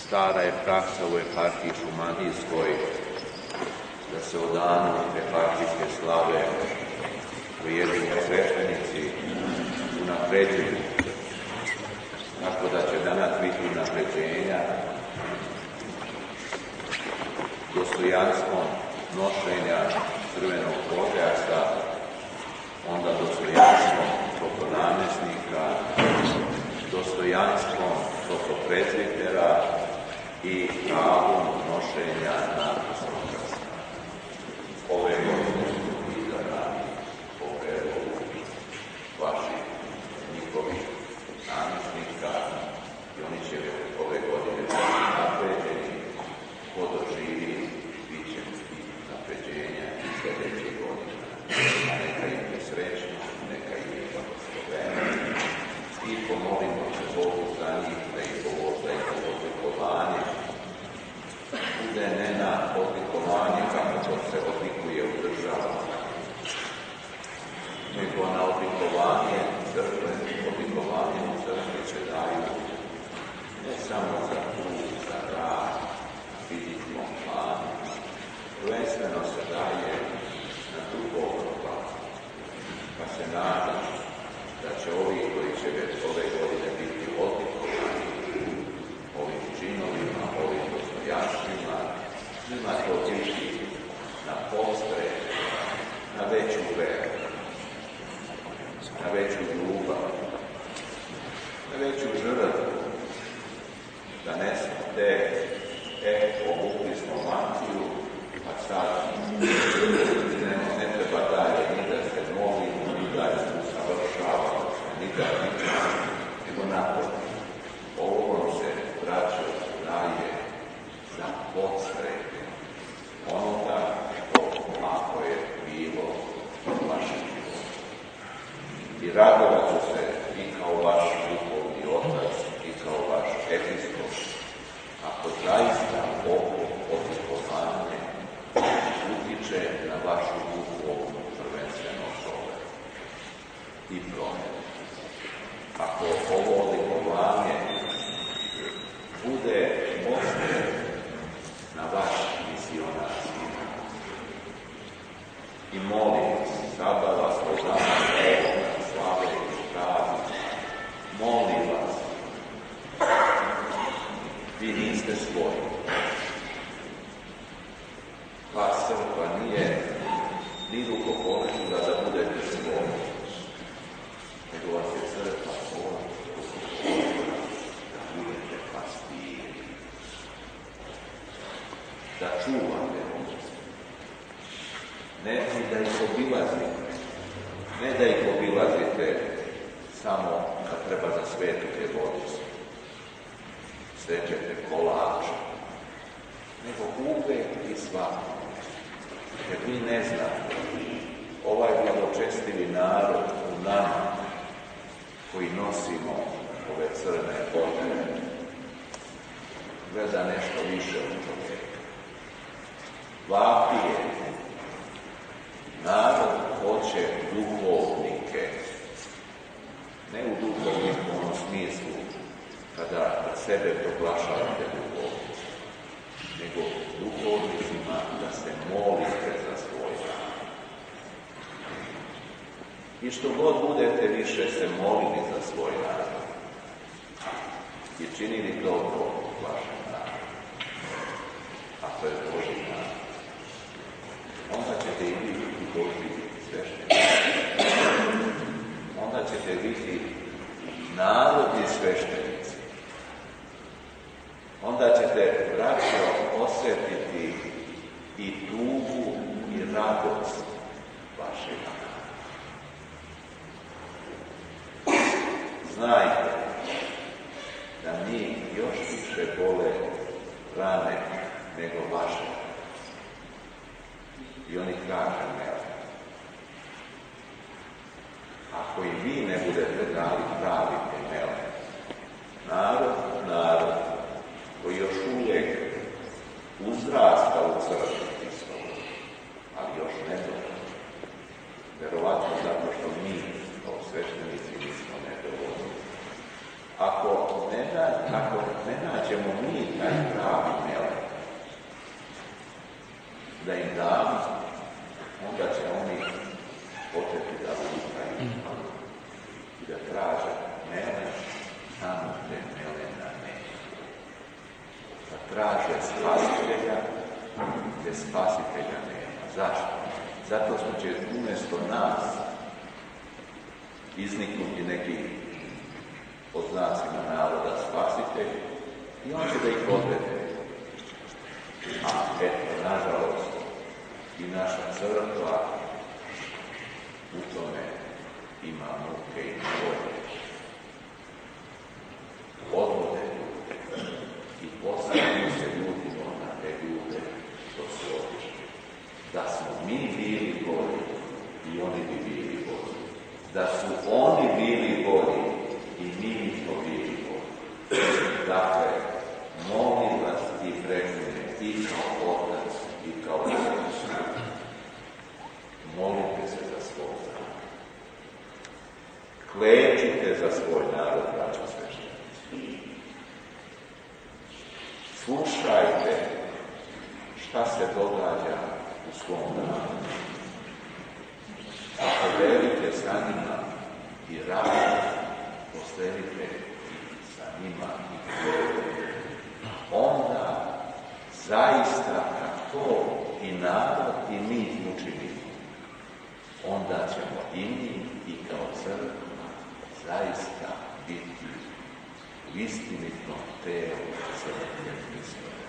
Stara je praksa u eparhiji Šumadijskoj da se o danu eparhijske slave pojedini sveštenici unapređuju, tako da će danas biti unapređenja dostojanstvom nošenja crvenog podjasa, onda dostojanstvom protonamjesnika, dostojanstvom protoprezbitera i pravom nošenja napisnog krsta. Ove godine su izabrani po predlogu vaših njihovih namjesnika i oni će ove godine biti napređeni. Ko doživi, bit će i napređenja i sljedeće godine. A neka im je srećno, neka im je blagosloveno. I pomolimo se Bogu za njih, da ih odlikovanje bude ne na odlikovanje kako to se odlikuje u državama, nego na odlikovanje crkve. Odlikovanje u crkvi se daju ne samo za trud, za rad, fizičkom planu, prvenstveno se daje na duhovnom planu. Pa se nadam da će ovi koji će već ove godine biti odlikovani ovim činovima, ovim dostojanstvima, njima to biti na podstrek, na veću veru, na veću ljubav, na veću žrtvu, da ne te povukli smo mantiju, a sad ne treba dalje ni da se molimo, ni da se usavršavamo, ni da nikada, nego naprotiv. Ovo se braćo daje za podstrek onoga ako je bilo u vašem životu. I radovat ću se i kao vaš duhovni otac, i kao vaš episkop, ako zaista ovo odlikovanje utiče na vašu duhovnu prvenstveno sobe i promjenu. Ako ovo odlikovanje bude moćno na vaš misionarski rad. I molim vas, sada vas poznam slave i pravi, molim vas, vi niste svoji. Pa crkva nije ni rukopoležila da budete svoji, nego vas je crkva svoja da budete pastiri, da čuvate ovce. Ne da ih obilazite, ne da ih obilazite samo kad treba za svetu djevodicu, srećete kolače, nego uvek i svako. Jer vi ne znate, ovaj blagočestivi narod u nama, koji nosimo ove crne boje, gleda nešto više od čovjeka. Vapije, narod hoće duhovnike, ne u duhovnikom smislu, kada sebe proglašavate duhovnici, nego duhovnicima da se molite za svoj narod. I što god budete više se molili za svoj narod i činili dobro vašem narodu, a to je Božji narod, onda ćete i vi biti Božji sveštenici. Onda ćete biti narodni sveštenici. Onda ćete, braćo, osjetiti i tugu i radost vašeg naroda. Znajte da mi još više bole rane nego vaše. I oni kaže ne. Ako i vi ne budete dali pravi temel, narod koji još uvijek uzrasta u crkvi Hristovu, ali još ne dovoljno. Verovatno zato što mi, kao sveštenici, nismo nedovoljni. Ako ne nađemo mi taj pravi melek, da im damo, onda će oni početi da lutaju i da traže melek tamo gdje melena nema. Da traže spasitelja gdje spasitelja nema. Zašto? Zato što će umjesto nas izniknuti neki pod znacima naroda spasitelj i on će da ih odvede. A eto, nažalost, i naša crkva u tome ima muke i nevolje. Odvode i postavljaju se ljudima na te ljude do svoje. Da smo mi bili bolji i oni bi bili bolji. Da su oni bili bolji i mi nismo bili bolji. Dakle, molim vas i prekune i kao otac i kao otac. Molite se za svoj narod. Klečite za svoj narod, braćo sveštenici. Slušajte šta se događa u svom narodu. Ako velite sa njima i radite, postelite sa njima i gledajte. Onda zaista kad to i narod i mi učinimo, onda ćemo i mi i kao crkva zaista biti u istinitom telu crkve Hristove.